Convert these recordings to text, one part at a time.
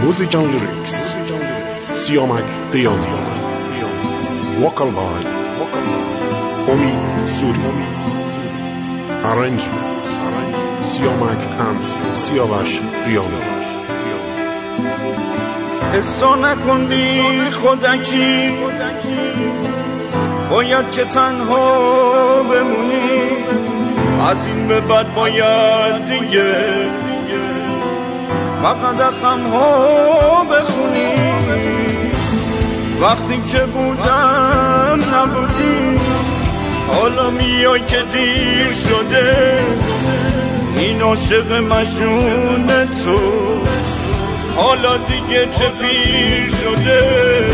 Music and lyrics, Siamak Diani. Vocal by Omi Suri. Arrangement, Siamak and Siavash Diani. احسا نکن بی خودکی باید که تنها بمونی، از این به بعد باید دیگه فقط از غمها بخونی. وقتی که بودم نبودی، حالا میای که دیر شده. این عاشق مجنون تو حالا دیگه چه پیر شده.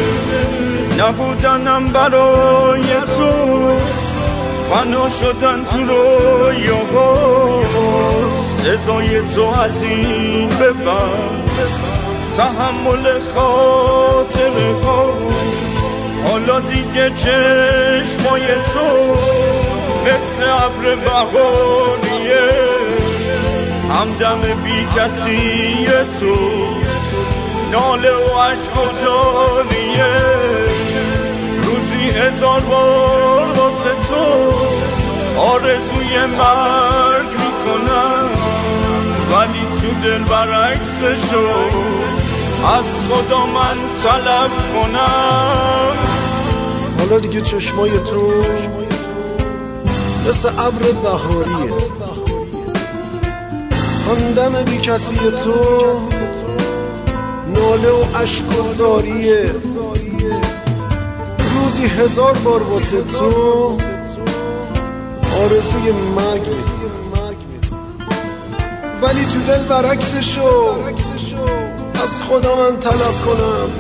نبودنم برای تو، فنا شدن تو رویاها. سزای تو از این به بعد تحمل خاطره ها. حالا دیگه چشمای تو مثل ابر بهاریه، همدم بی کسی تو ناله و عشق و زاریه. روزی 1000 بار واسه تو آرزوی مرگ میکنم، ولی تو دل برعکسشو از خدا من طلب کنم. حالا دیگه چشمای تو مثل ابر بهاریه، همدم بی کسی تو ناله و عشق و زاریه. روزی 1000 بار واسه تو آرزوی مرگ میکنم، ولی تو دل برعکسشو از خدا من طلب کنم.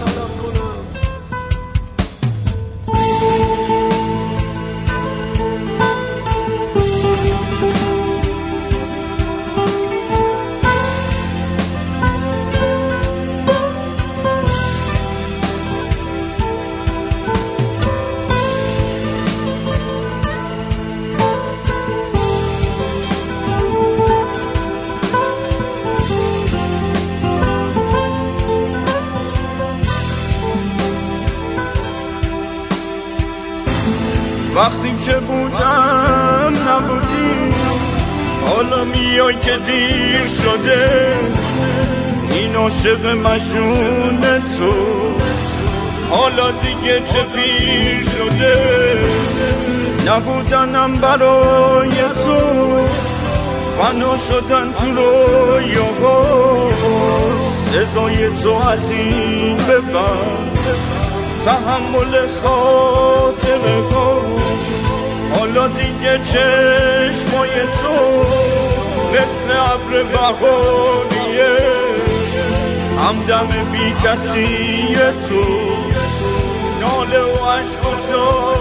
وقتی که بودم نبودی، حالا میای که دیر شده. این عاشق مجنون تو حالا دیگه چه پیر شده. نبودنم برای تو، فنا شدن تو رویاها. سزای تو از این به بعد تحمل خاطره ها. حالا دیگه چشمای تو مثل ابر بهاریه، همدم بی کسی تو ناله و عشق و زاریه.